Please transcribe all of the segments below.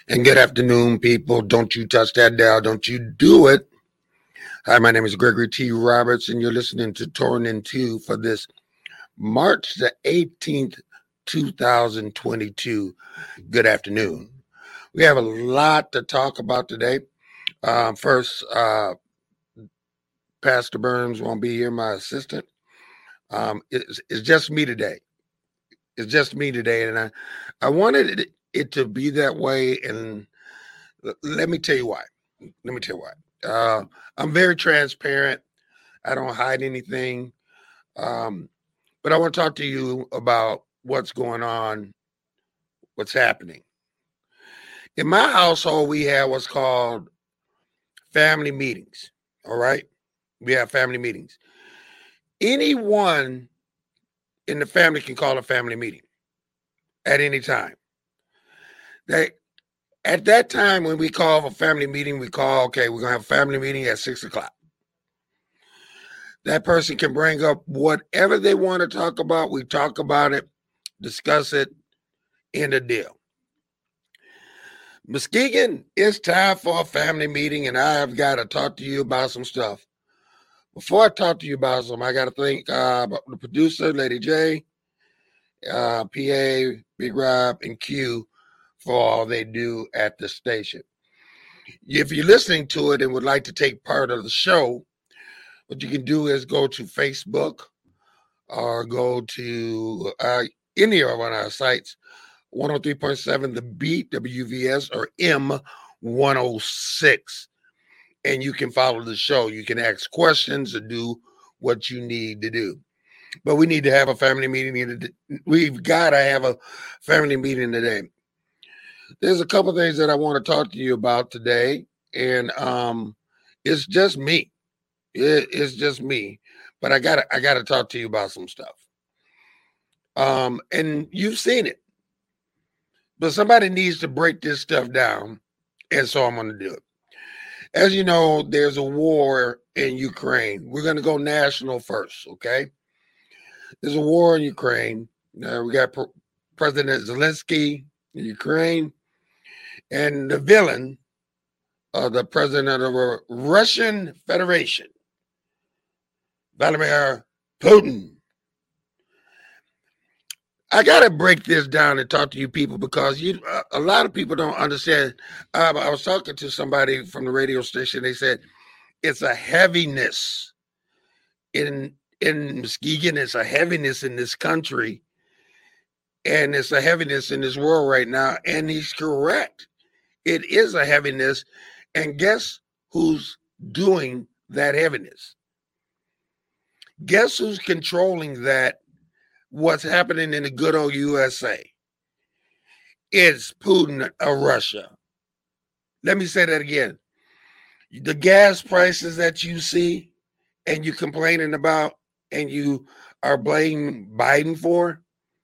And good afternoon, people. Don't you touch that dial. Don't you do it. Hi, my name is Gregory T. Roberts, and you're listening to Torn in Two for this March the 18th, 2022. Good afternoon. We have a lot to talk about today. First, Pastor Burns won't be here, my assistant. It's just me today. It's just me today, and I wanted it to be that way, and let me tell you why. I'm very transparent. I don't hide anything. But I want to talk to you about what's going on, what's happening. In my household, we have what's called family meetings. All right. We have family meetings. Anyone in the family can call a family meeting at any time. At that time, when we call a family meeting, we call, okay, we're going to have a family meeting at 6:00. That person can bring up whatever they want to talk about. We talk about it, discuss it, end the deal. Muskegon, it's time for a family meeting, and I've got to talk to you about some stuff. Before I talk to you about some, I got to thank the producer, Lady J, PA, Big Rob, and Q for all they do at the station. If you're listening to it and would like to take part of the show, what you can do is go to Facebook or go to any of our sites, 103.7 The Beat, WVS, or M106. And you can follow the show. You can ask questions or do what you need to do. But we need to have a family meeting. We've got to have a family meeting today. There's a couple things that I want to talk to you about today. And it's just me. It's just me. But I gotta talk to you about some stuff. And you've seen it. But somebody needs to break this stuff down, and so I'm going to do it. As you know, there's a war in Ukraine. We're going to go national first, okay? There's a war in Ukraine. We got President Zelensky in Ukraine, and the villain, the president of the Russian Federation, Vladimir Putin. I got to break this down and talk to you people because a lot of people don't understand. I was talking to somebody from the radio station. They said it's a heaviness in Muskegon. It's a heaviness in this country. And it's a heaviness in this world right now. And he's correct. It is a heaviness. And guess who's doing that heaviness? Guess who's controlling that? What's happening in the good old USA? It's Putin of Russia. Let me say that again. The gas prices that you see and you complaining about and you are blaming Biden for,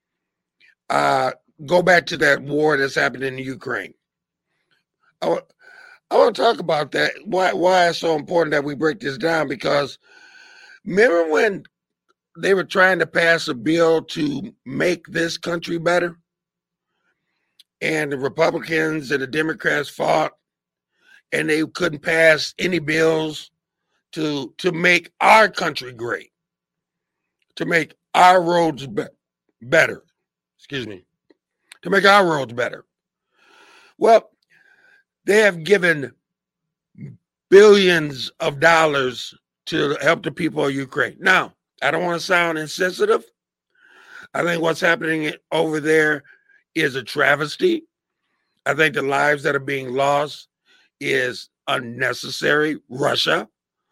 go back to that war that's happening in Ukraine. I want to talk about that, why it's so important that we break this down, because remember when they were trying to pass a bill to make this country better? And the Republicans and the Democrats fought, and they couldn't pass any bills to make our country great, to make our roads better. Excuse me. To make our roads better. Well, they have given billions of dollars to help the people of Ukraine. Now, I don't want to sound insensitive. I think what's happening over there is a travesty. I think the lives that are being lost is unnecessary. Russia.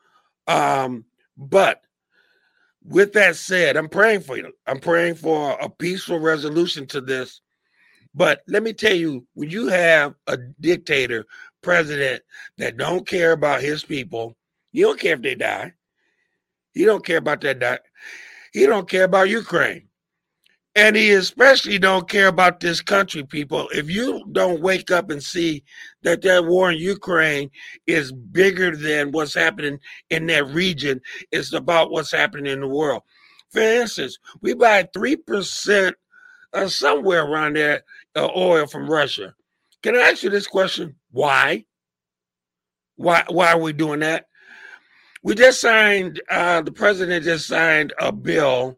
But with that said, I'm praying for you. I'm praying for a peaceful resolution to this. But let me tell you, when you have a dictator president that don't care about his people, you don't care if they die. He don't care about that. He don't care about Ukraine. And he especially don't care about this country, people. If you don't wake up and see that war in Ukraine is bigger than what's happening in that region, it's about what's happening in the world. For instance, we buy 3% somewhere around there oil from Russia. Can I ask you this question? Why? Why are we doing that? We just signed, the president just signed a bill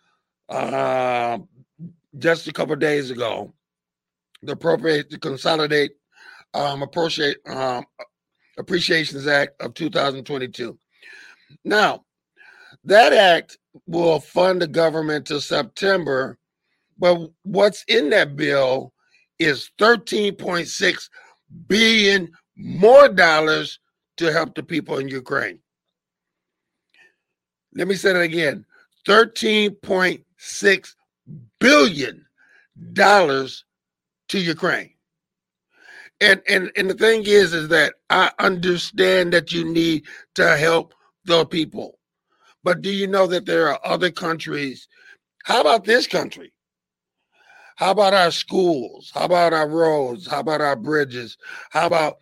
just a couple of days ago, the Consolidate Appreciations Act of 2022. Now, that act will fund the government till September, but what's in that bill is $13.6 billion more dollars to help the people in Ukraine. Let me say that again. $13.6 billion to Ukraine. And the thing is that I understand that you need to help the people. But do you know that there are other countries? How about this country? How about our schools? How about our roads? How about our bridges? How about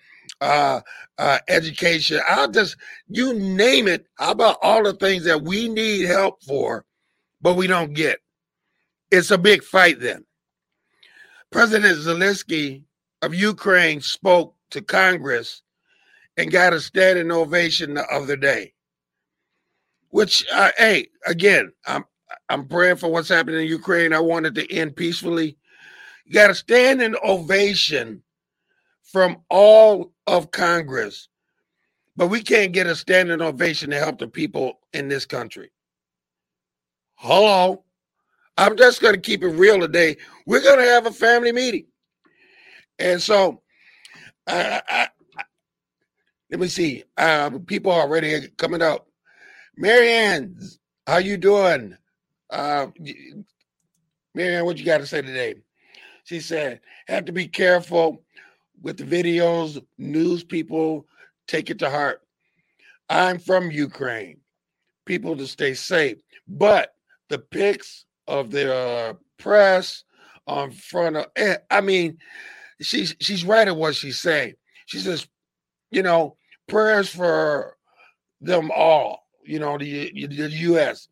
education? You name it. How about all the things that we need help for, but we don't get? It's a big fight then. President Zelensky of Ukraine spoke to Congress and got a standing ovation the other day. Which, hey, again, I'm praying for what's happening in Ukraine. I want it to end peacefully. You got a standing ovation from all of Congress, but we can't get a standing ovation to help the people in this country. Hello? I'm just going to keep it real today. We're going to have a family meeting. And so, let me see. People are already coming up. Marianne, how you doing? Marianne, what you got to say today? She said, have to be careful with the videos. News people take it to heart. I'm from Ukraine. People to stay safe. But the pics of the press on front of, I mean, she's right at what she's saying. She says, prayers for them all, the U.S.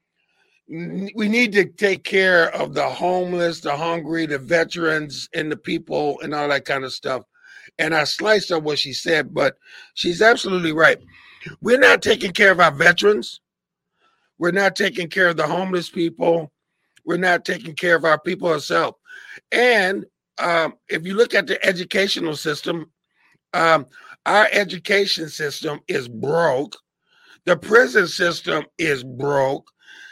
We need to take care of the homeless, the hungry, the veterans, and the people and all that kind of stuff. And I sliced up what she said, but she's absolutely right. We're not taking care of our veterans. We're not taking care of the homeless people. We're not taking care of our people ourselves. And if you look at the educational system, our education system is broke. The prison system is broke.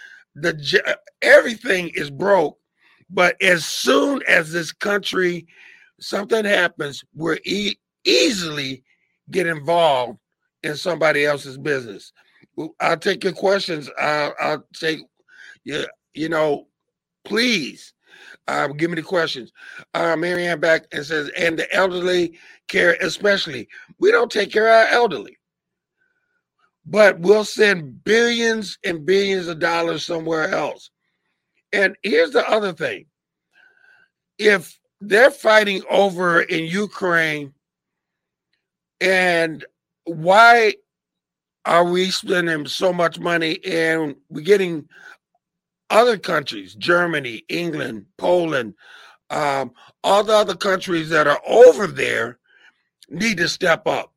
Everything is broke. But as soon as this country, something happens, we're easily get involved in somebody else's business. I'll take your questions. I'll take, please give me the questions. Marianne back and says, and the elderly care especially. We don't take care of our elderly. But we'll send billions and billions of dollars somewhere else. And here's the other thing. If they're fighting over in Ukraine, and why are we spending so much money and we're getting other countries, Germany, England, Poland, all the other countries that are over there need to step up.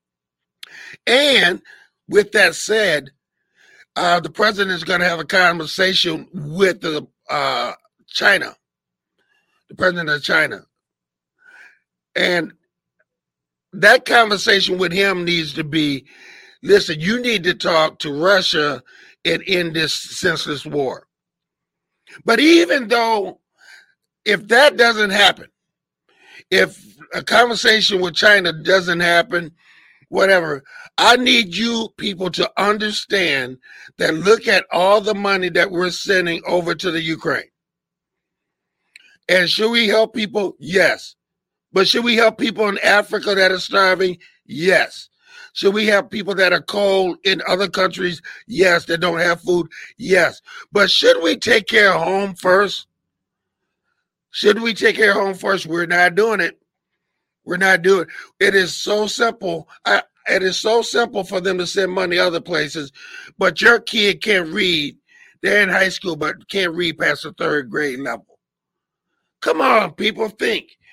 And with that said, the president is going to have a conversation with China, the president of China. And that conversation with him needs to be, listen, you need to talk to Russia and end this senseless war. But even though, if that doesn't happen, if a conversation with China doesn't happen, whatever, I need you people to understand that look at all the money that we're sending over to the Ukraine. And should we help people? Yes. But should we help people in Africa that are starving? Yes. Should we help people that are cold in other countries? Yes, that don't have food? Yes. But should we take care of home first? Should we take care of home first? We're not doing it. We're not doing it. It is so simple. It is so simple for them to send money other places, but your kid can't read. They're in high school, but can't read past the third grade level. Come on, people, think.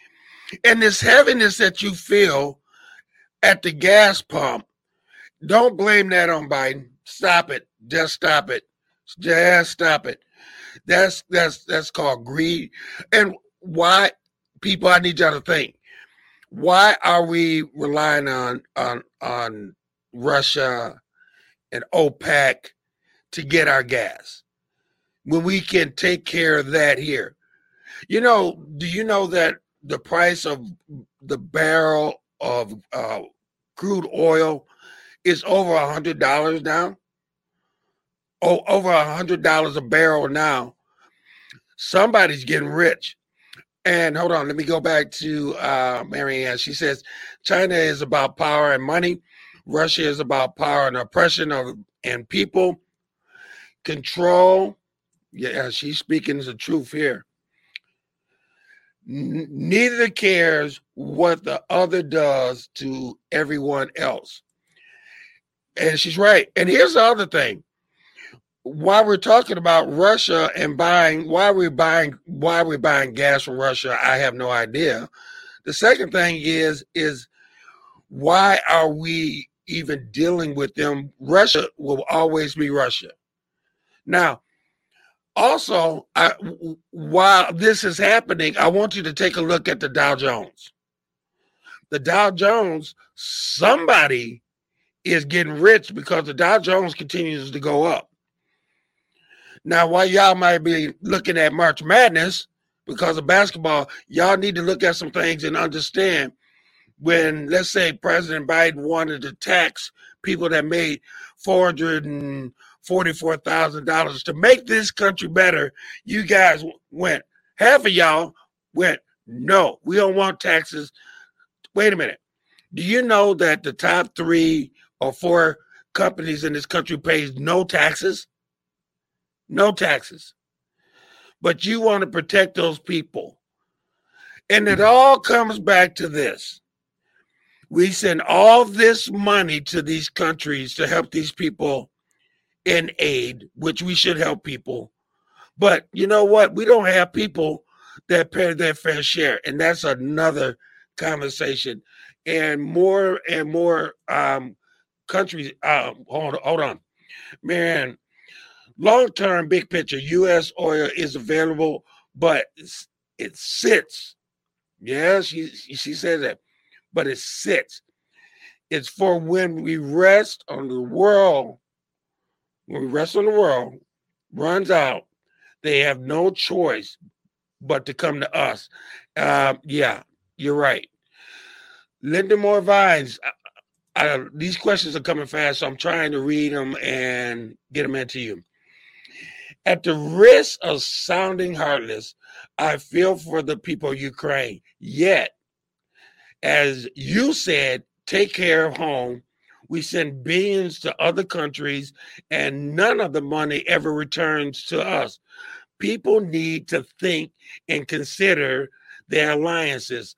And this heaviness that you feel at the gas pump, don't blame that on Biden. Stop it. Just stop it. Just stop it. That's called greed. And why, people, I need y'all to think. Why are we relying on Russia and OPEC to get our gas when we can take care of that here? You know, do you know that the price of the barrel of crude oil is over $100 now? Oh, over $100 a barrel now. Somebody's getting rich. And hold on, let me go back to Marianne. She says China is about power and money. Russia is about power and oppression and people. Control. Yeah, she's speaking the truth here. Neither cares what the other does to everyone else. And she's right. And here's the other thing. While we're talking about Russia and why we're buying gas from Russia, I have no idea. The second thing is why are we even dealing with them? Russia will always be Russia. Now, also, while this is happening, I want you to take a look at the Dow Jones. The Dow Jones, somebody is getting rich because the Dow Jones continues to go up. Now, while y'all might be looking at March Madness because of basketball, y'all need to look at some things and understand when, let's say, President Biden wanted to tax people that made $444,000 to make this country better, you guys went, half of y'all went, no, we don't want taxes. Wait a minute. Do you know that the top 3 or 4 companies in this country pays no taxes? No taxes. But you want to protect those people. And it all comes back to this. We send all this money to these countries to help these people in aid, which we should help people. But you know what? We don't have people that pay their fair share. And that's another conversation. And more countries, hold on. Man, long-term, big picture, U.S. oil is available, but it sits. Yeah, she says that, but it sits. It's for when we rest on the world. When we rest on the world, runs out, they have no choice but to come to us. Yeah, you're right. Linda Moore Vines, these questions are coming fast, so I'm trying to read them and get them into you. At the risk of sounding heartless, I feel for the people of Ukraine. Yet, as you said, take care of home. We send billions to other countries, and none of the money ever returns to us. People need to think and consider their alliances.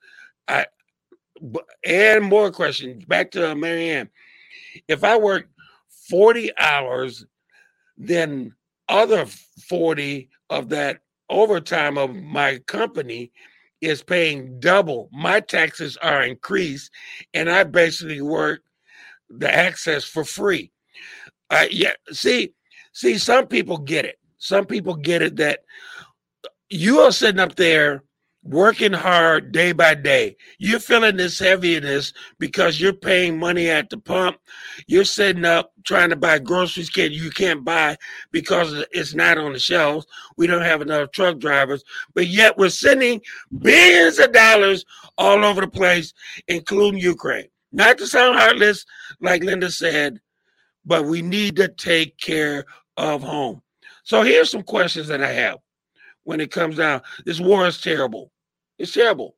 And more questions. Back to Marianne. If I work 40 hours, then other 40 of that overtime of my company is paying double. My taxes are increased, and I basically work the access for free. Yeah, see, some people get it. Some people get it that you are sitting up there working hard day by day. You're feeling this heaviness because you're paying money at the pump. You're sitting up trying to buy groceries you can't buy because it's not on the shelves. We don't have enough truck drivers, but yet we're sending billions of dollars all over the place, including Ukraine. Not to sound heartless, like Linda said, but we need to take care of home. So here's some questions that I have when it comes down. This war is terrible. It's terrible.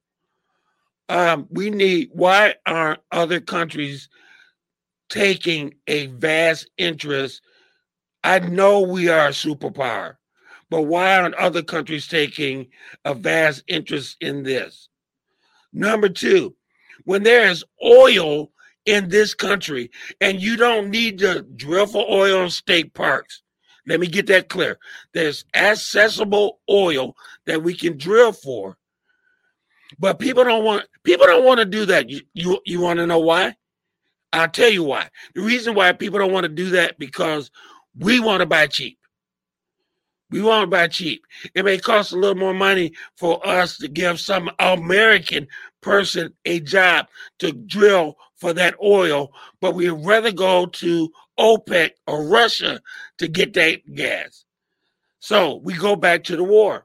Why aren't other countries taking a vast interest? I know we are a superpower, but why aren't other countries taking a vast interest in this? Number 2, when there is oil in this country and you don't need to drill for oil in state parks, let me get that clear. There's accessible oil that we can drill for. But people don't want to do that. You want to know why? I'll tell you why. The reason why people don't want to do that because we want to buy cheap. We want to buy cheap. It may cost a little more money for us to give some American person a job to drill for that oil, but we'd rather go to OPEC or Russia to get that gas. So we go back to the war.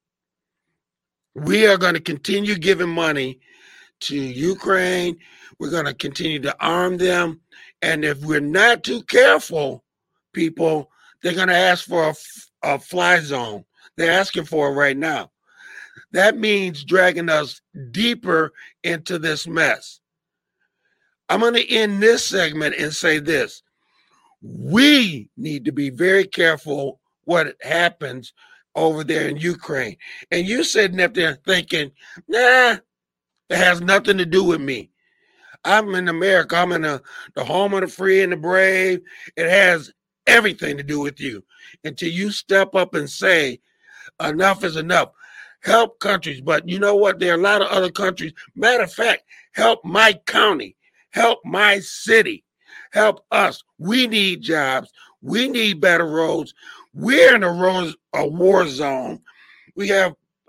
We are going to continue giving money to Ukraine. We're going to continue to arm them. And if we're not too careful, people, they're going to ask for a fly zone. They're asking for it right now. That means dragging us deeper into this mess. I'm going to end this segment and say this. We need to be very careful what happens over there in Ukraine. And you're sitting up there thinking, nah, it has nothing to do with me. I'm in America. I'm in the home of the free and the brave. It has everything to do with you until you step up and say, enough is enough. Help countries. But you know what? There are a lot of other countries. Matter of fact, help my county. Help my city. Help us. We need jobs. We need better roads. We're in a war zone. We have,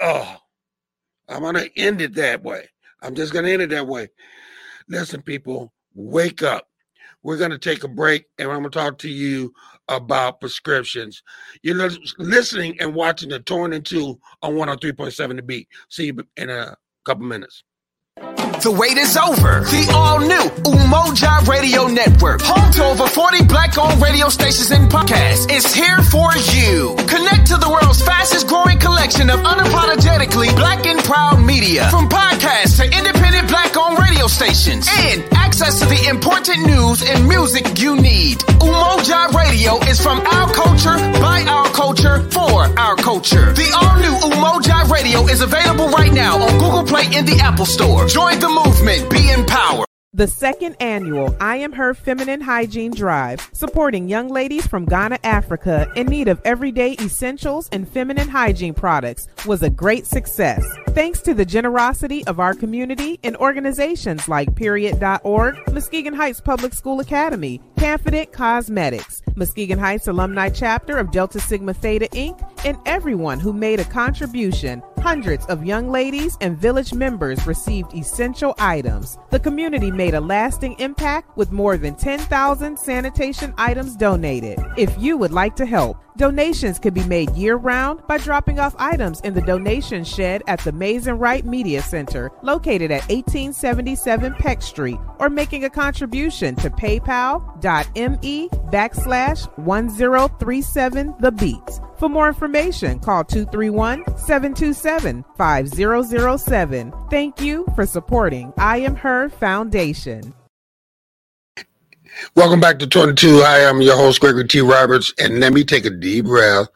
I'm going to end it that way. I'm just going to end it that way. Listen, people, wake up. We're going to take a break, and I'm going to talk to you about prescriptions. You're listening and watching the Torn in Two on 103.7 The Beat. See you in a couple minutes. The wait is over. The all-new Umoja Radio Network, home to over 40 black-owned radio stations and podcasts, is here for you. Connect to the world's fastest-growing collection of unapologetically black and proud media, from podcasts to independent black-owned radio stations, and access to the important news and music you need. Umoja Radio is from our culture, by our culture, for our culture. The all-new Umoja Radio is available right now on Google Play and the Apple Store. Join the movement. Be empowered. The second annual I Am Her Feminine Hygiene Drive, supporting young ladies from Ghana, Africa in need of everyday essentials and feminine hygiene products, was a great success. Thanks to the generosity of our community and organizations like Period.org, Muskegon Heights Public School Academy, Confident Cosmetics, Muskegon Heights Alumni Chapter of Delta Sigma Theta Inc., and everyone who made a contribution. Hundreds of young ladies and village members received essential items. The community made a lasting impact with more than 10,000 sanitation items donated. If you would like to help, donations can be made year-round by dropping off items in the donation shed at the Mays and Wright Media Center, located at 1877 Peck Street, or making a contribution to paypal.me/1037thebeat. For more information, call 231-727-5007. Thank you for supporting I Am Her Foundation. Welcome back to 22. I am your host, Gregory T. Roberts, and let me take a deep breath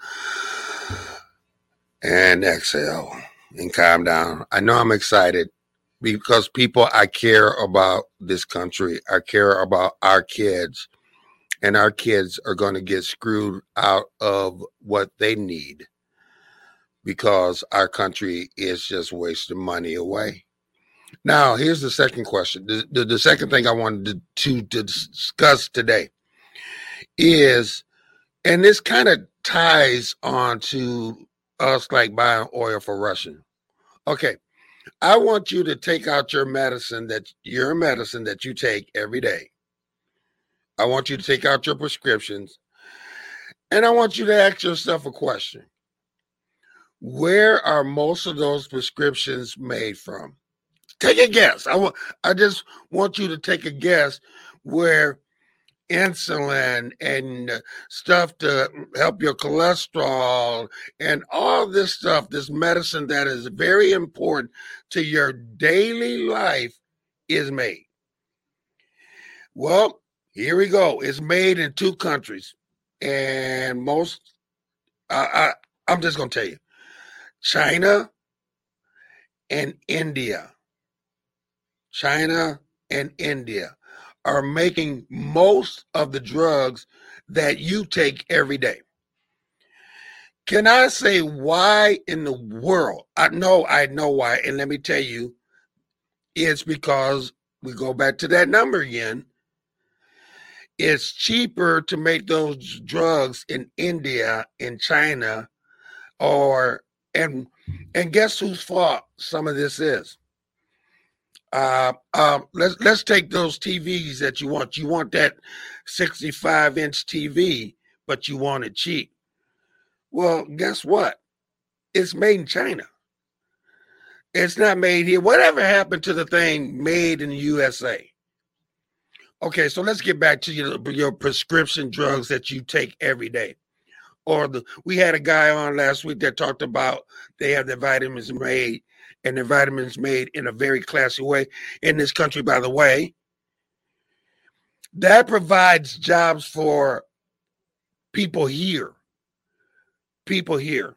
and exhale and calm down. I know I'm excited because people, I care about this country. I care about our kids, and our kids are going to get screwed out of what they need because our country is just wasting money away. Now, here's the second question. The second thing I wanted to discuss today is, and this kind of ties on to us like buying oil for Russia. Okay, I want you to take out your medicine that you take every day. I want you to take out your prescriptions, and I want you to ask yourself a question. Where are most of those prescriptions made from? Take a guess. I just want you to take a guess where insulin and stuff to help your cholesterol and all this stuff, this medicine that is very important to your daily life, is made. Well, here we go. It's made in two countries, and I'm just going to tell you, China and India. China and India are making most of the drugs that you take every day. Can I say why in the world? I know why, and let me tell you It's because we go back to that number again. It's cheaper to make those drugs in India, in China, and guess whose fault some of this is? Let's take those TVs that you want. You want that 65-inch TV, but you want it cheap. Well, guess what? It's made in China. It's not made here. Whatever happened to the thing made in the USA? Okay, so let's get back to your prescription drugs that you take every day. We had a guy on last week that talked about they have their vitamins made, and their vitamins made in a very classy way in this country, by the way. That provides jobs for people here. People here.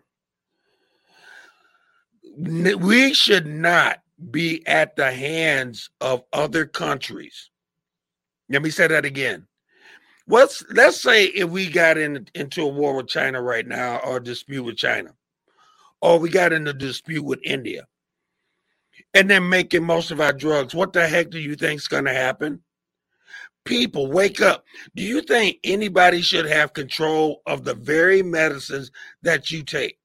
We should not be at the hands of other countries. Let me say that again. Let's say if we got into a war with China right now, or a dispute with China, or we got in a dispute with India, and they're making most of our drugs, what the heck do you think is going to happen? People, wake up. Do you think anybody should have control of the very medicines that you take?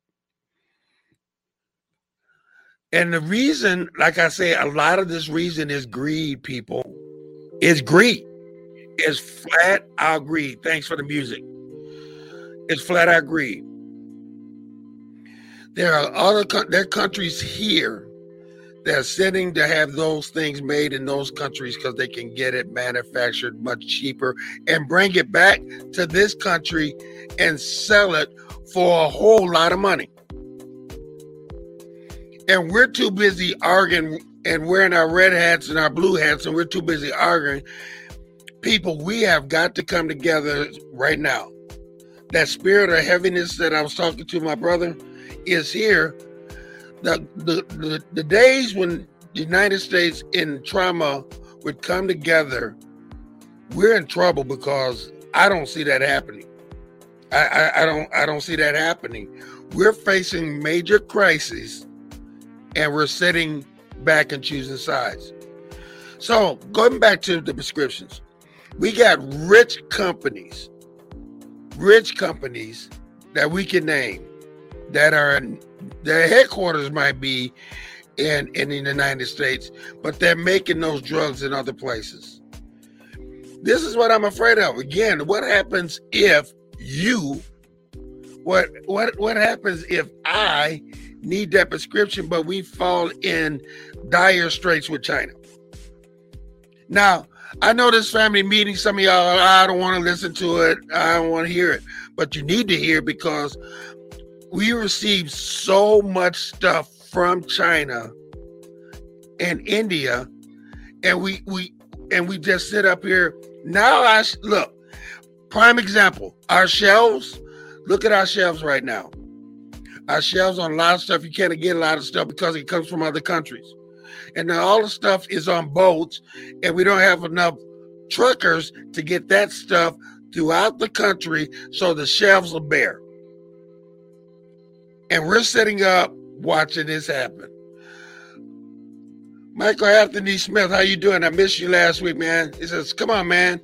And the reason, like I say, a lot of this reason is greed, people. It's greed. It's flat out greed. Thanks for the music. It's flat out greed. There are countries here that are sitting to have those things made in those countries because they can get it manufactured much cheaper and bring it back to this country and sell it for a whole lot of money. And we're too busy arguing and wearing our red hats and our blue hats, and we're too busy arguing. People, we have got to come together right now. That spirit of heaviness that I was talking to my brother is here. The days when the United States in trauma would come together, we're in trouble, because I don't see that happening. I don't see that happening. We're facing major crises, and we're sitting back and choosing sides. So going back to the prescriptions, we got rich companies that we can name that are their headquarters might be in the United States, but they're making those drugs in other places. This is what I'm afraid of. Again, what happens if what happens if I need that prescription, but we fall in dire straits with China? Now, I know this family meeting, some of y'all, I don't want to listen to it. I don't want to hear it. But you need to hear, because we receive so much stuff from China and India, and we just sit up here. Now, look, prime example, our shelves. Look at our shelves right now. Our shelves on a lot of stuff. You can't get a lot of stuff because it comes from other countries. And now all the stuff is on boats, and we don't have enough truckers to get that stuff throughout the country, so the shelves are bare. And we're sitting up watching this happen. Michael Anthony Smith, how you doing? I missed you last week, man. He says, come on, man.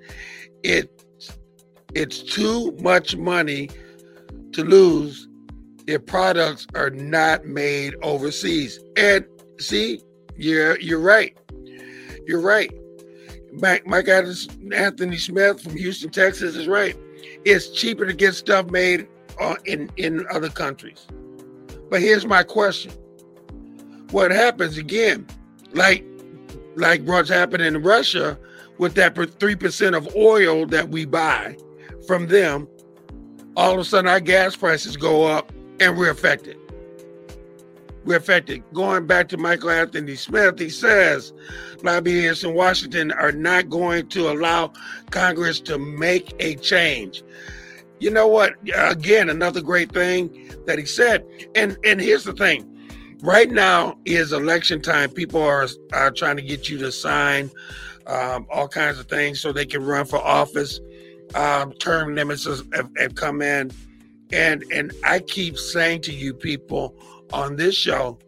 It's too much money to lose if products are not made overseas. And see, you're right. You're right. Mike Anthony Smith from Houston, Texas is right. It's cheaper to get stuff made in other countries. But here's my question. What happens again, like what's happening in Russia with that 3% of oil that we buy from them, all of a sudden our gas prices go up and we're affected. We're affected. Going back to Michael Anthony Smith, he says lobbyists in Washington are not going to allow Congress to make a change. You know what? Again, another great thing that he said. And here's the thing. Right now is election time. People are trying to get you to sign all kinds of things so they can run for office. Term limits have come in. And I keep saying to you people on this show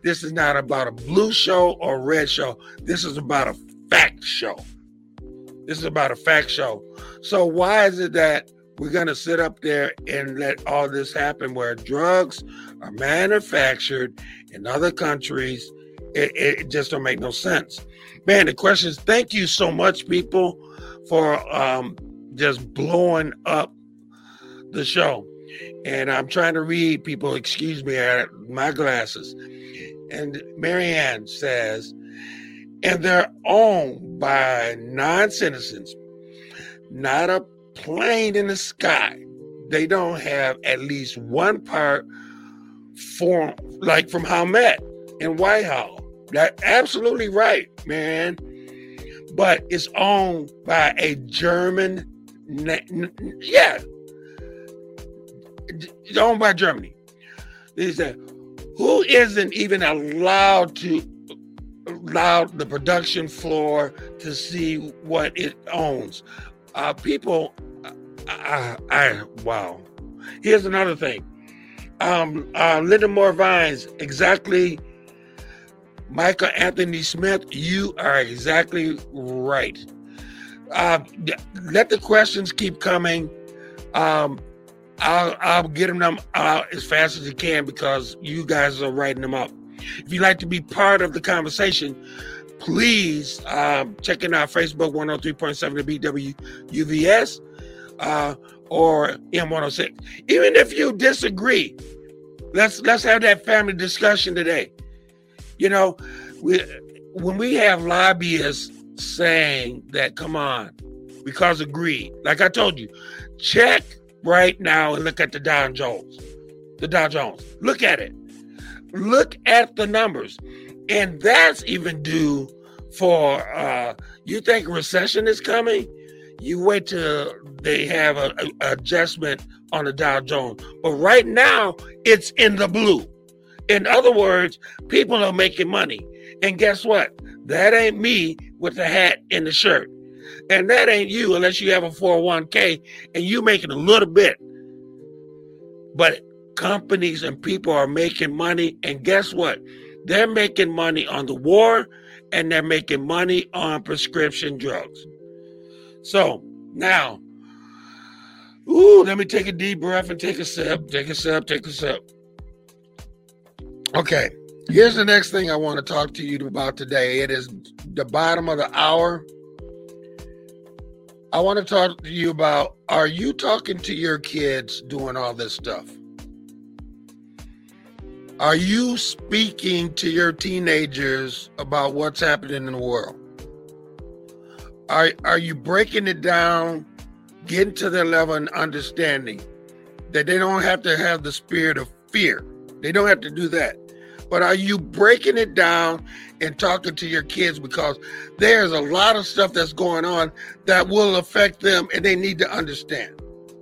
This is not about a blue show or a red show. This is about a fact show. This is about a fact show. So why is it that we're going to sit up there and let all this happen where drugs are manufactured in other countries? It just don't make no sense. Man, the question is, thank you so much, people, for just blowing up the show. And I'm trying to read, people, excuse me, I have my glasses. And Marianne says, and they're owned by non-citizens, not a plane in the sky. They don't have at least one part from Hamed in Whitehall. That's absolutely right, man. But it's owned by a German, it's owned by Germany. They said, who isn't even allowed the production floor to see what it owns? People, wow. Here's another thing. Linda Moore Vines, exactly. Michael Anthony Smith, you are exactly right. Let the questions keep coming. I'll get them out as fast as you can because you guys are writing them up. If you'd like to be part of the conversation, please check in our Facebook 103.7 BWUVS or M106. Even if you disagree, let's have that family discussion today. You know, when we have lobbyists saying that, come on, because of greed, like I told you, check right now and look at the Dow Jones. The Dow Jones. Look at it. Look at the numbers. And that's even due for, you think a recession is coming? You wait till they have an adjustment on the Dow Jones. But right now, it's in the blue. In other words, people are making money. And guess what? That ain't me with the hat and the shirt. And that ain't you unless you have a 401k and you making a little bit. But companies and people are making money. And guess what? They're making money on the war and they're making money on prescription drugs. So now, let me take a deep breath and take a sip. Take a sip. Okay, here's the next thing I want to talk to you about today. It is the bottom of the hour. I want to talk to you about, are you talking to your kids doing all this stuff? Are you speaking to your teenagers about what's happening in the world? Are you breaking it down, getting to their level and understanding that they don't have to have the spirit of fear? They don't have to do that. But are you breaking it down and talking to your kids because there's a lot of stuff that's going on that will affect them and they need to understand?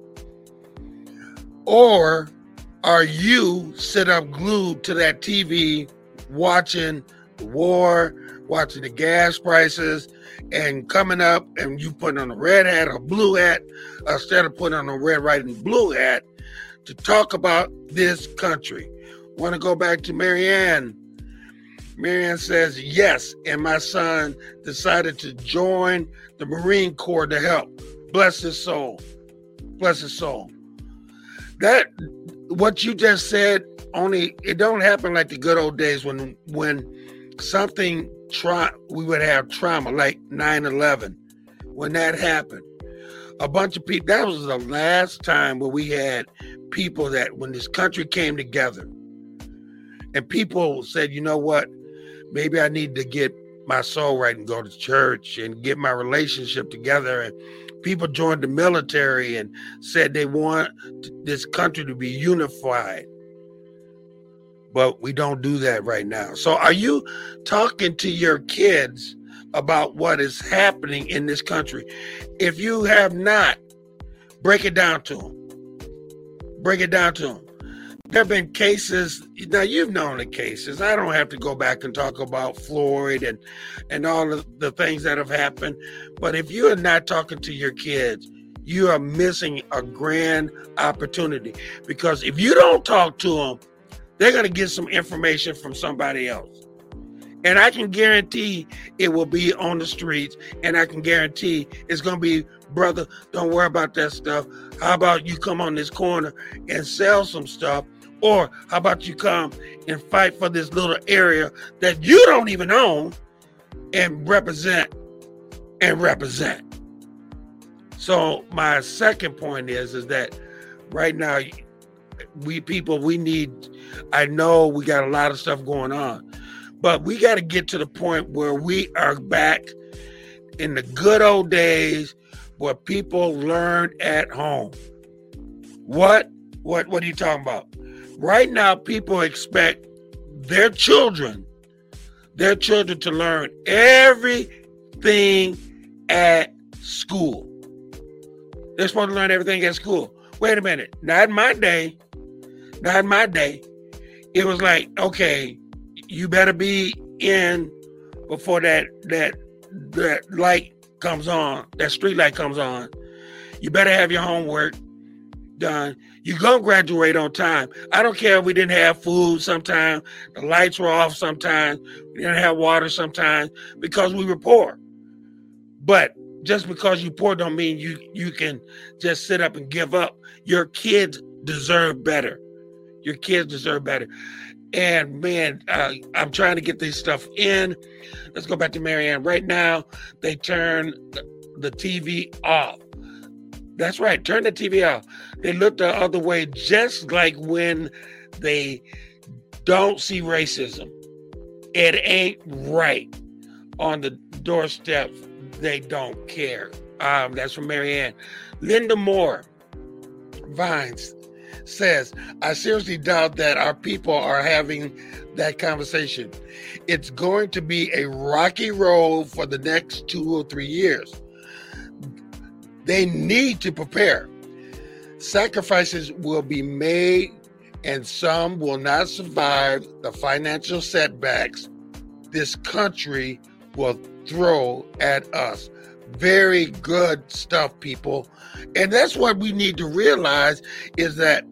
Or are you sit up glued to that TV watching the war, watching the gas prices, and coming up and you putting on a red hat or blue hat instead of putting on a red, white, and blue hat to talk about this country? Want to go back to Marianne. Marianne says, yes, and my son decided to join the Marine Corps to help. Bless his soul. Bless his soul. That, what you just said, it don't happen like the good old days when something, we would have trauma like 9/11. When that happened, a bunch of people, that was the last time where we had people that when this country came together, and people said, you know what, maybe I need to get my soul right and go to church and get my relationship together. And people joined the military and said they want this country to be unified. But we don't do that right now. So are you talking to your kids about what is happening in this country? If you have not, break it down to them. Break it down to them. There have been cases, now you've known the cases. I don't have to go back and talk about Floyd and all of the things that have happened. But if you are not talking to your kids, you are missing a grand opportunity. Because if you don't talk to them, they're going to get some information from somebody else. And I can guarantee it will be on the streets, and I can guarantee it's going to be, brother, don't worry about that stuff. How about you come on this corner and sell some stuff? Or how about you come and fight for this little area that you don't even own and represent and represent? So my second point is that right now, we need, I know we got a lot of stuff going on, but we got to get to the point where we are back in the good old days where people learn at home. What are you talking about? Right now, people expect their children to learn everything at school. They're supposed to learn everything at school. Wait a minute. Not in my day. It was like, okay, you better be in before that light comes on, that street light comes on. You better have your homework done. You're going to graduate on time. I don't care if we didn't have food sometimes, the lights were off sometimes, we didn't have water sometimes because we were poor. But just because you're poor don't mean you can just sit up and give up. Your kids deserve better. Your kids deserve better. And man, I'm trying to get this stuff in. Let's go back to Marianne. Right now, they turn the TV off. That's right. Turn the TV off. They look the other way, just like when they don't see racism. It ain't right. On the doorstep, they don't care. That's from Marianne. Linda Moore Vines says, I seriously doubt that our people are having that conversation. It's going to be a rocky road for the next 2 or 3 years. They need to prepare. Sacrifices will be made, and some will not survive the financial setbacks this country will throw at us. Very good stuff, people. And that's what we need to realize is that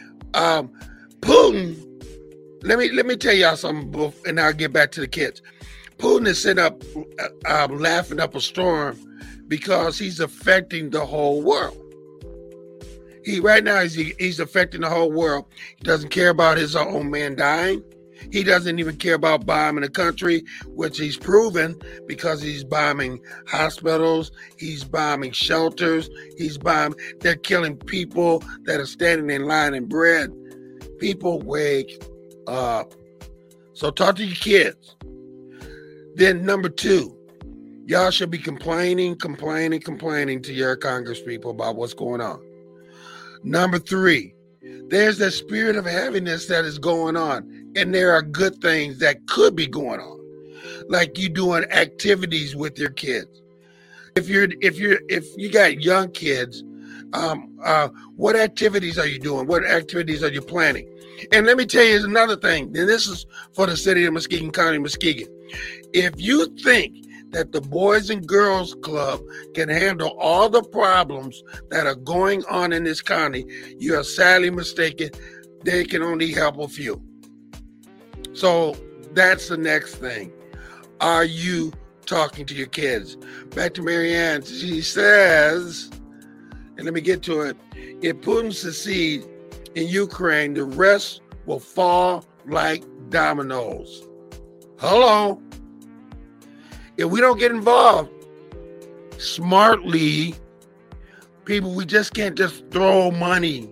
Putin, let me tell y'all something, and I'll get back to the kids. Putin is sitting up laughing up a storm because he's affecting the whole world. Right now he's affecting the whole world. He doesn't care about his own man dying. He doesn't even care about bombing a country, which he's proven because he's bombing hospitals, he's bombing shelters, they're killing people that are standing in line and bread. People, wake up. So talk to your kids. Then number 2, y'all should be complaining to your Congress people about what's going on. Number 3, there's that spirit of heaviness that is going on. And there are good things that could be going on. Like you doing activities with your kids. If you got young kids, what activities are you doing? What activities are you planning? And let me tell you another thing, and this is for the city of Muskegon County, Muskegon. If you think that the Boys and Girls Club can handle all the problems that are going on in this county, you are sadly mistaken. They can only help a few. So that's the next thing. Are you talking to your kids? Back to Marianne. She says, and let me get to it. If Putin succeeds in Ukraine, the rest will fall like dominoes. Hello. If we don't get involved smartly, people, we just can't just throw money.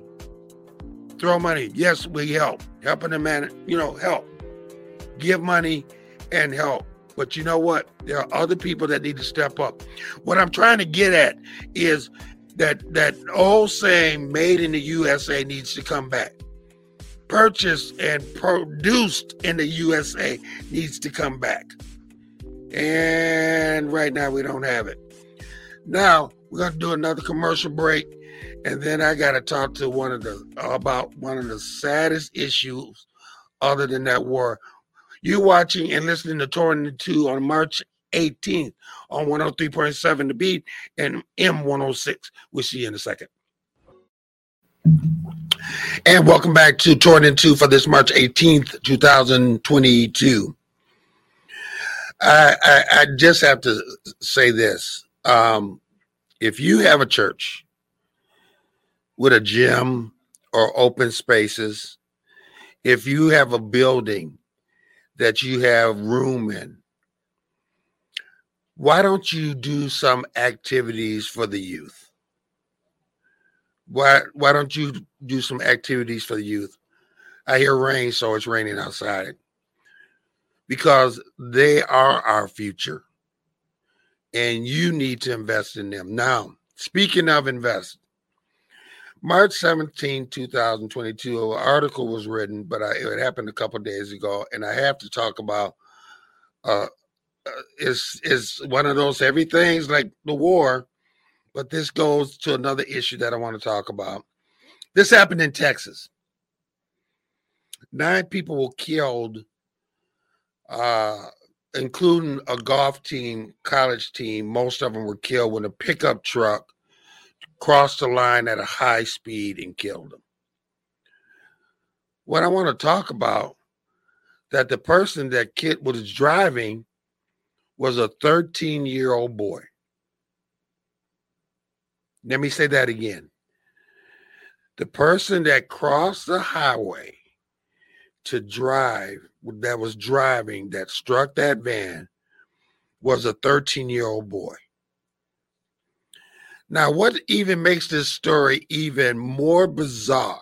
Yes, we help. Helping the man, help. Give money and help. But you know what? There are other people that need to step up. What I'm trying to get at is that old saying, made in the USA, needs to come back. Purchased and produced in the USA needs to come back. And right now we don't have it. Now we're going to do another commercial break. And then I got to talk to about one of the saddest issues other than that war. You watching and listening to Touring 2 on March 18th on 103.7 The Beat and M106. We'll see you in a second. And welcome back to Torn in Two for this March 18th, 2022. I just have to say this. If you have a church with a gym or open spaces, if you have a building that you have room in, why don't you do some activities for the youth? Why don't you do some activities for the youth? I hear rain, so it's raining outside. Because they are our future. And you need to invest in them. Now, speaking of invest, March 17, 2022, an article was written, but it happened a couple of days ago, and I have to talk about it's one of those heavy things like the war, but this goes to another issue that I want to talk about. This happened in Texas. 9 people were killed, including a golf team, college team. Most of them were killed when a pickup truck crossed the line at a high speed and killed them. What I want to talk about, that the person that kid was driving was a 13-year-old boy. Let me say that again. The person that crossed the highway to drive, that was driving, that struck that van, was a 13-year-old boy. Now, what even makes this story even more bizarre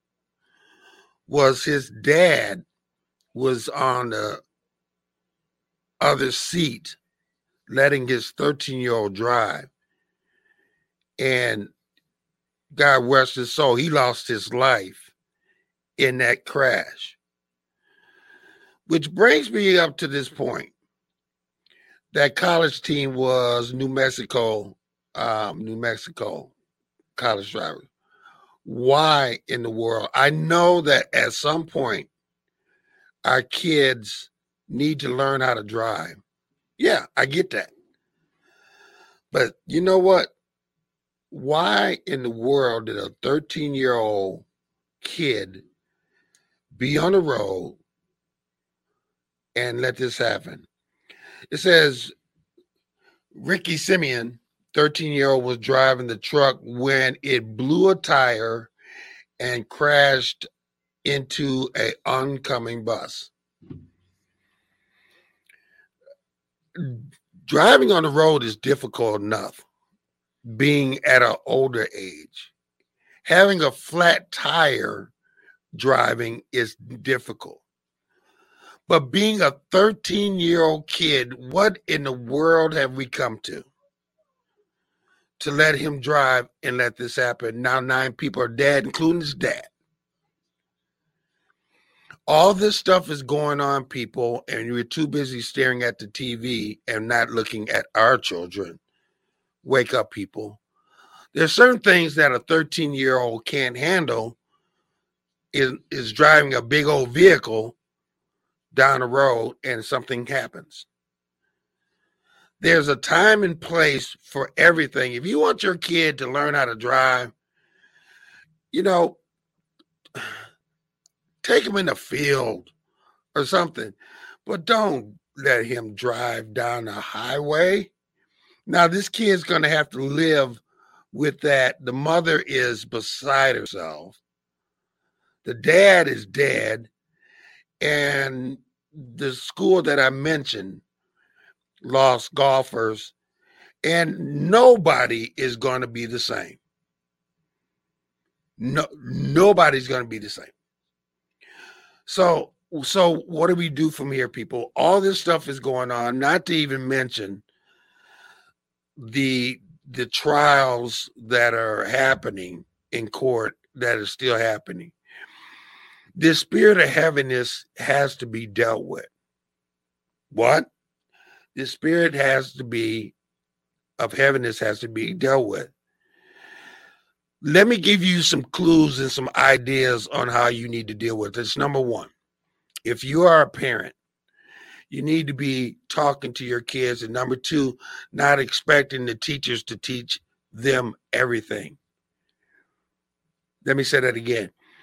was his dad was on the other seat, letting his 13-year-old drive. And God rest his soul, he lost his life in that crash. Which brings me up to this point. That college team was New Mexico college drivers. Why in the world? I know that at some point our kids need to learn how to drive. Yeah, I get that. But you know what? Why in the world did a 13-year-old kid be on the road and let this happen? It says Ricky Simeon, 13-year-old, was driving the truck when it blew a tire and crashed into an oncoming bus. Driving on the road is difficult enough, being at an older age. Having a flat tire driving is difficult. But being a 13-year-old kid, what in the world have we come to let him drive and let this happen? Now 9 people are dead, including his dad. All this stuff is going on, people, and we're too busy staring at the TV and not looking at our children. Wake up, people. There's certain things that a 13-year-old can't handle is driving a big old vehicle down the road and something happens. There's a time and place for everything. If you want your kid to learn how to drive, take him in the field or something, but don't let him drive down the highway. Now, this kid's going to have to live with that. The mother is beside herself. The dad is dead. And the school that I mentioned lost golfers. And nobody is going to be the same. Nobody's going to be the same. So what do we do from here, people? All this stuff is going on, not to even mention the trials that are happening in court that are still happening. The spirit of heaviness has to be dealt with. What? The spirit of heaviness has to be dealt with. Let me give you some clues and some ideas on how you need to deal with this. Number one, if you are a parent, you need to be talking to your kids. And number two, not expecting the teachers to teach them everything. Let me say that again.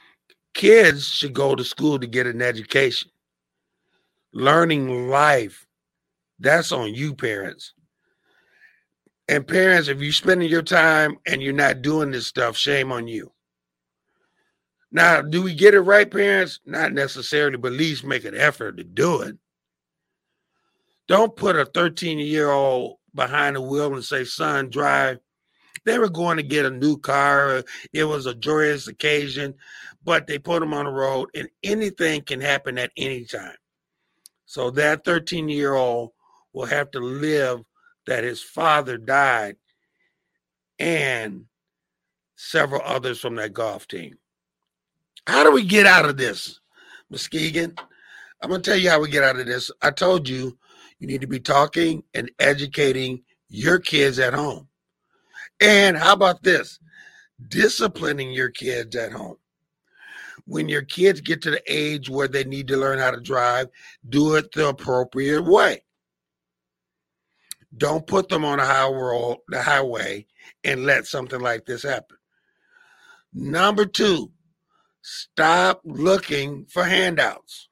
Kids should go to school to get an education. Learning life, that's on you, parents. And parents, if you're spending your time and you're not doing this stuff, shame on you. Now, do we get it right, parents? Not necessarily, but at least make an effort to do it. Don't put a 13-year-old behind the wheel and say, son, drive. They were going to get a new car. It was a joyous occasion, but they put them on the road, and anything can happen at any time. So that 13-year-old will have to live that his father died and several others from that golf team. How do we get out of this, Muskegon? I'm going to tell you how we get out of this. I told you, you need to be talking and educating your kids at home. And how about this? Disciplining your kids at home. When your kids get to the age where they need to learn how to drive, do it the appropriate way. Don't put them on the highway and let something like this happen. Number 2, stop looking for handouts.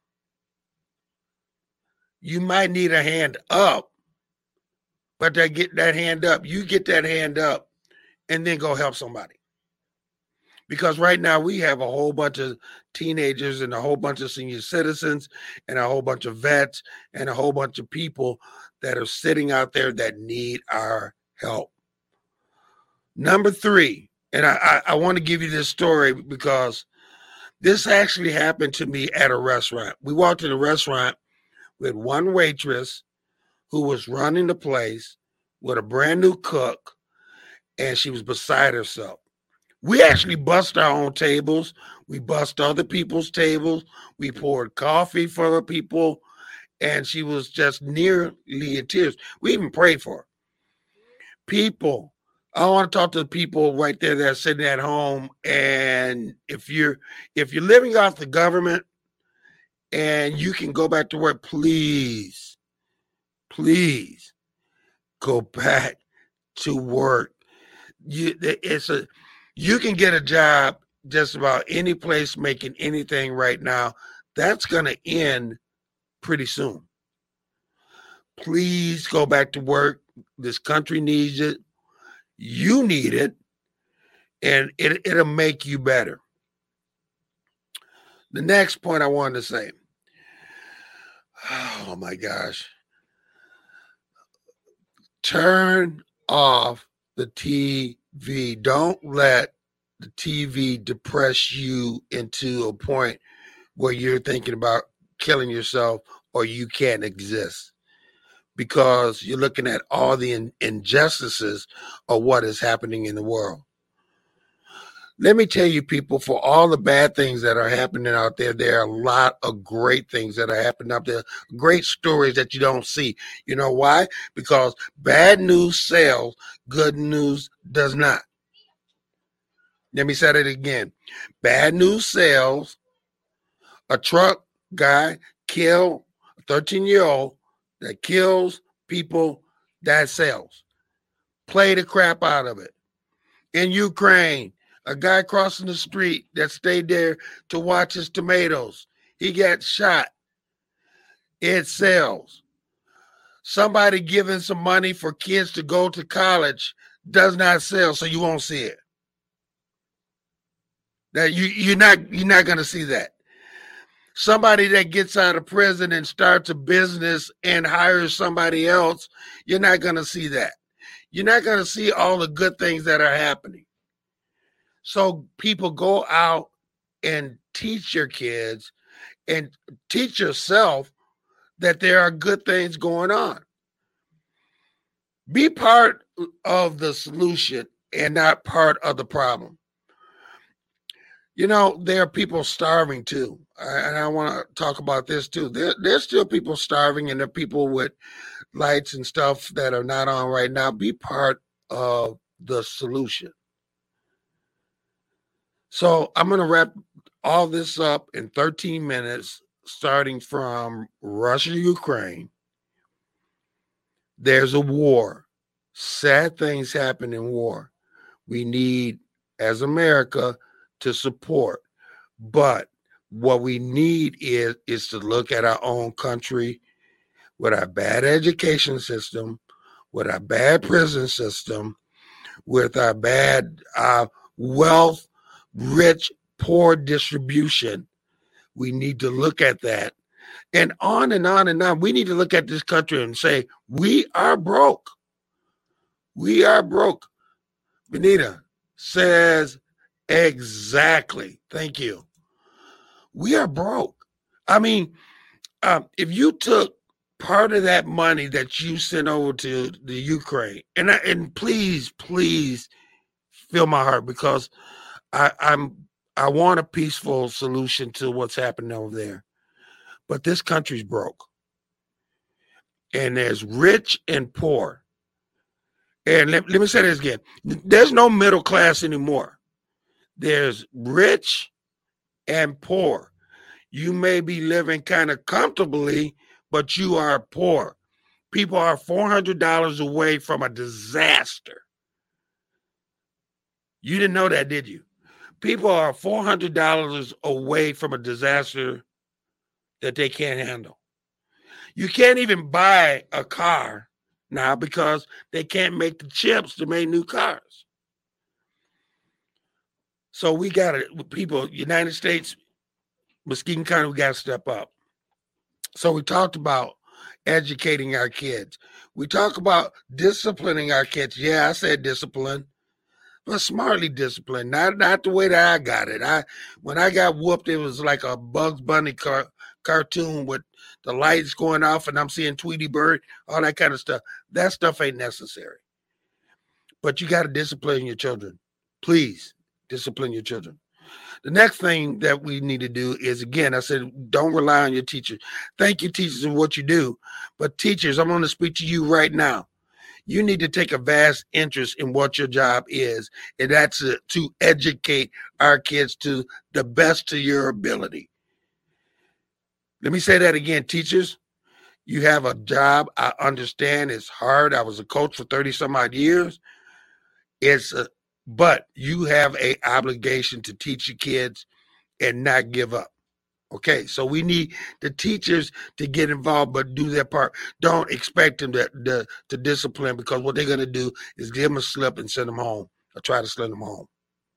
You might need a hand up, but to get that hand up, you get that hand up and then go help somebody. Because right now we have a whole bunch of teenagers and a whole bunch of senior citizens and a whole bunch of vets and a whole bunch of people that are sitting out there that need our help. Number 3, and I want to give you this story because this actually happened to me at a restaurant. We walked in a restaurant with one waitress who was running the place with a brand new cook, and she was beside herself. We actually bust our own tables. We bust other people's tables. We poured coffee for the people, and she was just nearly in tears. We even prayed for her. People, I want to talk to the people right there that are sitting at home, and if you're living off the government and you can go back to work, please go back to work. You can get a job just about any place making anything right now. That's going to end pretty soon. Please go back to work. This country needs it. You need it. And it'll make you better. The next point I wanted to say. Oh, my gosh. Turn off the TV. Don't let the TV depress you into a point where you're thinking about killing yourself or you can't exist because you're looking at all the injustices of what is happening in the world. Let me tell you, people, for all the bad things that are happening out there, there are a lot of great things that are happening out there, great stories that you don't see. You know why? Because bad news sells, good news does not. Let me say that again. Bad news sells. A truck guy killed a 13-year-old that kills people, that sells. Play the crap out of it. In Ukraine, a guy crossing the street that stayed there to watch his tomatoes. He got shot. It sells. Somebody giving some money for kids to go to college does not sell, so you won't see it. That you're not going to see that. Somebody that gets out of prison and starts a business and hires somebody else, you're not going to see that. You're not going to see all the good things that are happening. So people go out and teach your kids and teach yourself that there are good things going on. Be part of the solution and not part of the problem. You know, there are people starving too. And I want to talk about this too. There's still people starving, and there are people with lights and stuff that are not on right now. Be part of the solution. So I'm going to wrap all this up in 13 minutes, starting from Russia, Ukraine. There's a war. Sad things happen in war. We need, as America, to support. But What we need is to look at our own country with our bad education system, with our bad prison system, with our bad wealth, rich, poor distribution. We need to look at that. And on and on and on. We need to look at this country and say, we are broke. We are broke. Benita says exactly. Thank you. We are broke. I mean, if you took part of that money that you sent over to the Ukraine, and please feel my heart, because I want a peaceful solution to what's happening over there. But this country's broke. And there's rich and poor. And let me say this again. There's no middle class anymore. There's rich and poor. You may be living kind of comfortably, but you are poor. People are $400 away from a disaster. You didn't know that, did you? People are $400 away from a disaster that they can't handle. You can't even buy a car now because they can't make the chips to make new cars. So we got to, people, United States, Muskegon County, we got to step up. So we talked about educating our kids. We talk about disciplining our kids. Yeah, I said discipline, but smartly disciplined, not the way that I got it. When I got whooped, it was like a Bugs Bunny cartoon with the lights going off and I'm seeing Tweety Bird, all that kind of stuff. That stuff ain't necessary. But you got to discipline your children. Please discipline your children. The next thing that we need to do is, again, I said, don't rely on your teachers. Thank you, teachers, for what you do. But teachers, I'm going to speak to you right now. You need to take a vast interest in what your job is, and that's to educate our kids to the best of your ability. Let me say that again, teachers. You have a job. I understand it's hard. I was a coach for 30 some odd years. But you have an obligation to teach your kids and not give up. Okay, so we need the teachers to get involved, but do their part. Don't expect them to discipline, because what they're going to do is give them a slip and send them home, or try to send them home.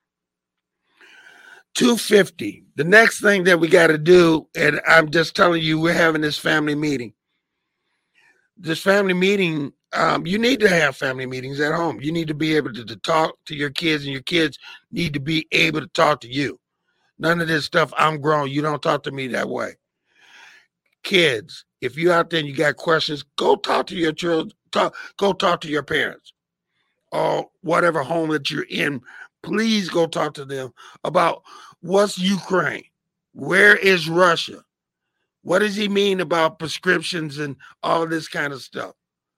250. The next thing that we got to do, and I'm just telling you, we're having this family meeting. This family meeting, you need to have family meetings at home. You need to be able to talk to your kids, and your kids need to be able to talk to you. None of this stuff, I'm grown, you don't talk to me that way. Kids, if you're out there and you got questions, go talk to your children, go talk to your parents, or whatever home that you're in. Please go talk to them about what's Ukraine, where is Russia, what does he mean about prescriptions and all this kind of stuff.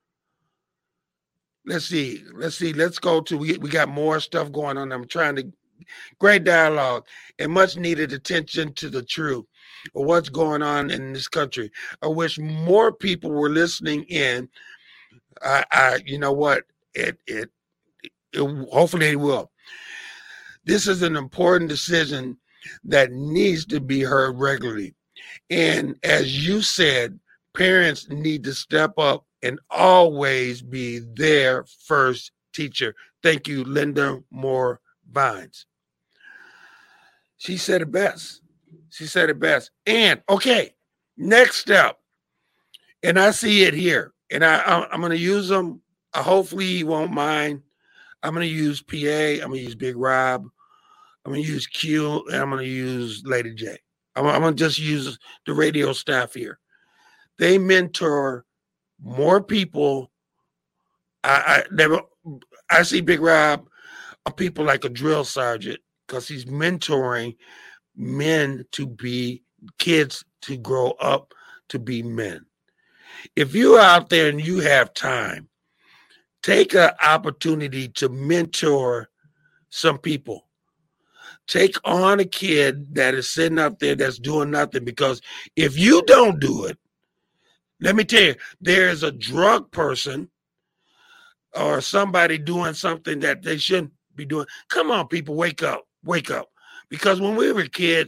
Let's see. Let's go to, we got more stuff going on. I'm trying to, great dialogue and much needed attention to the truth of what's going on in this country. I wish more people were listening in. You know what? It hopefully they will. This is an important decision that needs to be heard regularly. And as you said, parents need to step up and always be their first teacher. Thank you, Linda Moore Vines. She said it best. And okay, next step. And I see it here. And I'm going to use them. Hopefully he won't mind. I'm going to use PA. I'm going to use Big Rob. I'm going to use Q. And I'm going to use Lady J. I'm going to just use the radio staff here. They mentor more people. I see Big Rob, people like a drill sergeant, because he's mentoring men to be kids to grow up to be men. If you're out there and you have time, take an opportunity to mentor some people. Take on a kid that is sitting up there that's doing nothing, because if you don't do it, let me tell you, there's a drug person or somebody doing something that they shouldn't be doing. Come on, people, wake up. Because when we were kids,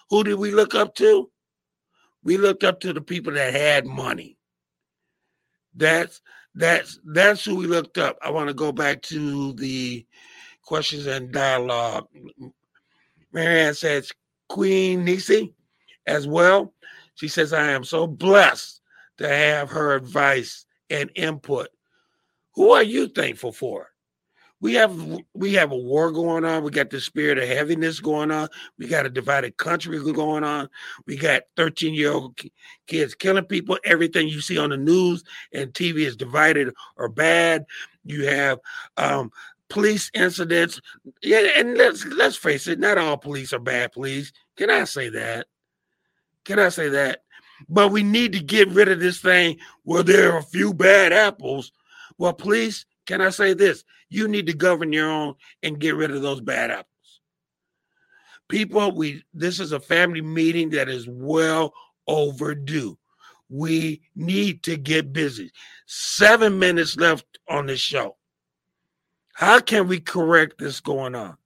Who did we look up to? We looked up to the people that had money. That's who we looked up. I want to go back to the questions and dialogue. Marianne says, Queen Nisi as well. She says, I am so blessed to have her advice and input. Who are you thankful for? We have a war going on. We got the spirit of heaviness going on. We got a divided country going on. We got 13-year-old kids killing people. Everything you see on the news and TV is divided or bad. You have police incidents. Yeah, and let's face it, not all police are bad police. Can I say that? But we need to get rid of this thing where there are a few bad apples. Well, police, can I say this? You need to govern your own and get rid of those bad apples. People, this is a family meeting that is well overdue. We need to get busy. 7 minutes left on this show. How can we correct this going on?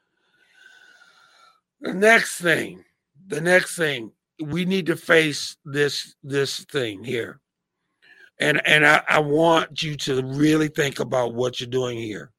The next thing, we need to face this thing here. And I want you to really think about what you're doing here.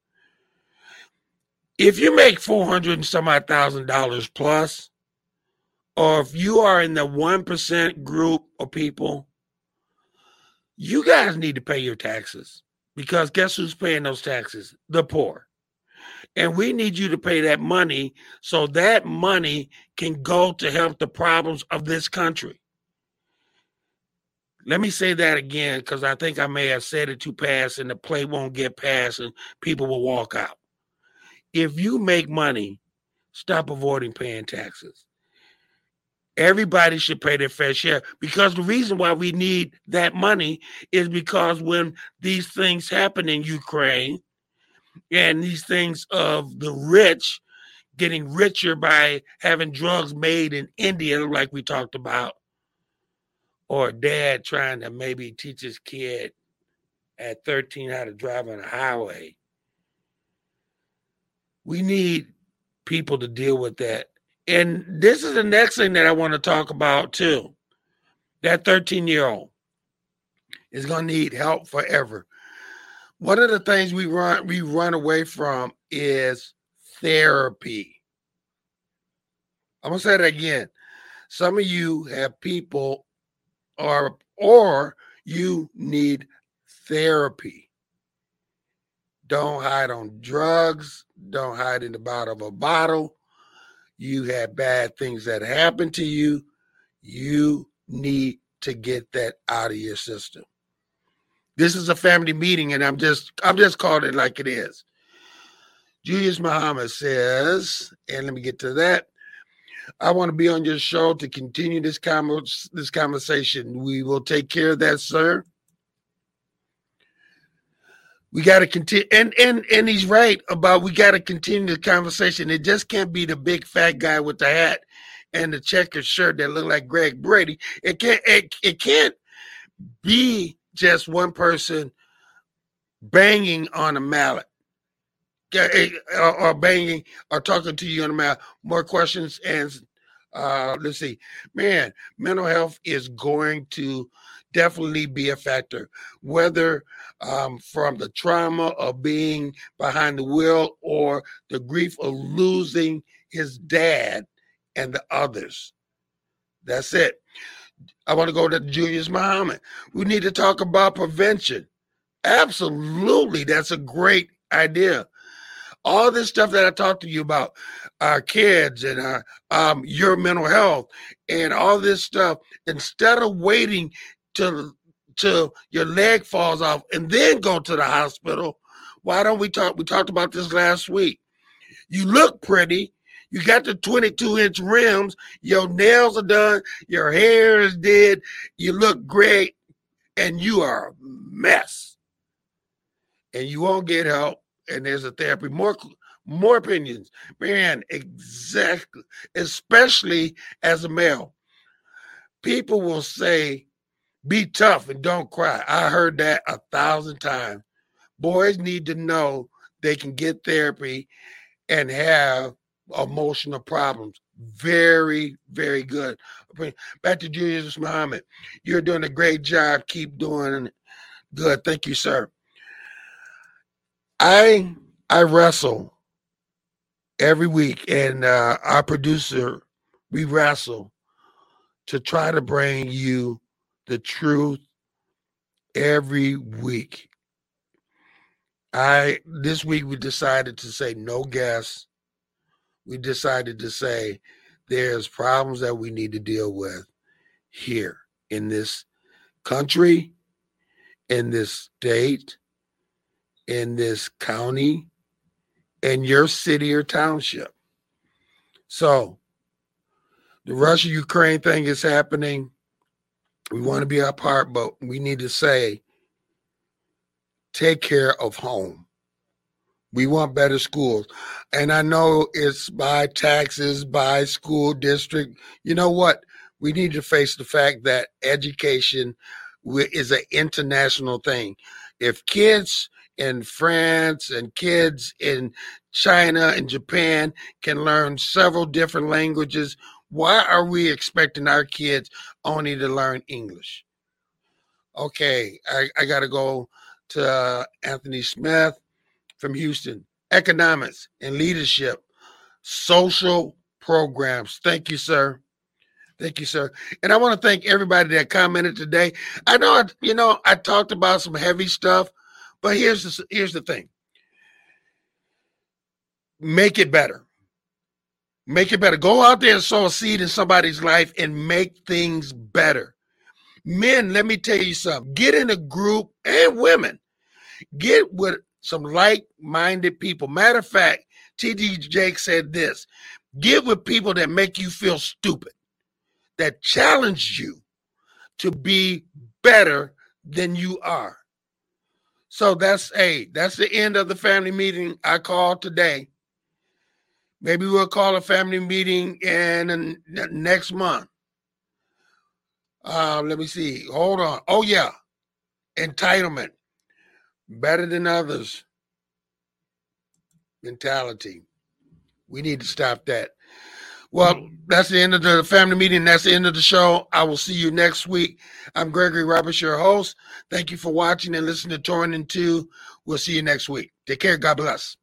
If you make $400,000 and some odd $1,000 plus, or if you are in the 1% group of people, you guys need to pay your taxes, because guess who's paying those taxes? The poor. And we need you to pay that money so that money can go to help the problems of this country. Let me say that again, because I think I may have said it too fast and the play won't get past and people will walk out. If you make money, stop avoiding paying taxes. Everybody should pay their fair share, because the reason why we need that money is because when these things happen in Ukraine and these things of the rich getting richer by having drugs made in India, like we talked about, or a dad trying to maybe teach his kid at 13 how to drive on a highway. We need people to deal with that. And this is the next thing that I want to talk about too. That 13-year-old is going to need help forever. One of the things we run away from is therapy. I'm going to say that again. Some of you have people or you need therapy. Don't hide on drugs. Don't hide in the bottom of a bottle. You have bad things that happen to you. You need to get that out of your system. This is a family meeting, and I'm just calling it like it is. Julius Muhammad says, and let me get to that. I want to be on your show to continue this conversation. We will take care of that, sir. We got to continue, and he's right about we got to continue the conversation. It just can't be the big fat guy with the hat and the checkered shirt that look like Greg Brady. It can't be just one person banging on a mallet. Or banging or talking to you on the mouth. More questions, and let's see. Man, mental health is going to definitely be a factor, whether from the trauma of being behind the wheel or the grief of losing his dad and the others. That's it. I want to go to Julius Muhammad. We need to talk about prevention. Absolutely. That's a great idea. All this stuff that I talked to you about, our kids and your mental health and all this stuff, instead of waiting till your leg falls off and then go to the hospital, why don't we talk? We talked about this last week. You look pretty. You got the 22-inch rims. Your nails are done. Your hair is did. You look great, and you are a mess. And you won't get help. And there's a therapy, more opinions. Man, exactly. Especially as a male. People will say, be tough and don't cry. I heard that 1,000 times. Boys need to know they can get therapy and have emotional problems. Very, very good. Back to Julius Muhammad. You're doing a great job. Keep doing it. Good. Thank you, sir. I wrestle every week, and our producer, we wrestle to try to bring you the truth every week. This week we decided to say no guests. We decided to say there's problems that we need to deal with here in this country, in this state, in this county, in your city or township. So the Russia-Ukraine thing is happening. We want to be a part, but we need to say, take care of home. We want better schools. And I know it's by taxes, by school district. You know what? We need to face the fact that education is an international thing. If kids in France and kids in China and Japan can learn several different languages, why are we expecting our kids only to learn English? Okay, I got to go to Anthony Smith from Houston. Economics and leadership, social programs. Thank you, sir. Thank you, sir. And I want to thank everybody that commented today. I know, I talked about some heavy stuff, but here's the thing. Make it better. Make it better. Go out there and sow a seed in somebody's life and make things better. Men, let me tell you something. Get in a group, and women, get with some like-minded people. Matter of fact, T.D. Jakes said this: get with people that make you feel stupid, that challenge you to be better than you are. So that's the end of the family meeting I called today. Maybe we'll call a family meeting in next month. Let me see. Hold on. Oh, yeah. Entitlement. Better than others. Mentality. We need to stop that. Well, that's the end of the family meeting. That's the end of the show. I will see you next week. I'm Gregory Roberts, your host. Thank you for watching and listening to Touring in 2. We'll see you next week. Take care. God bless.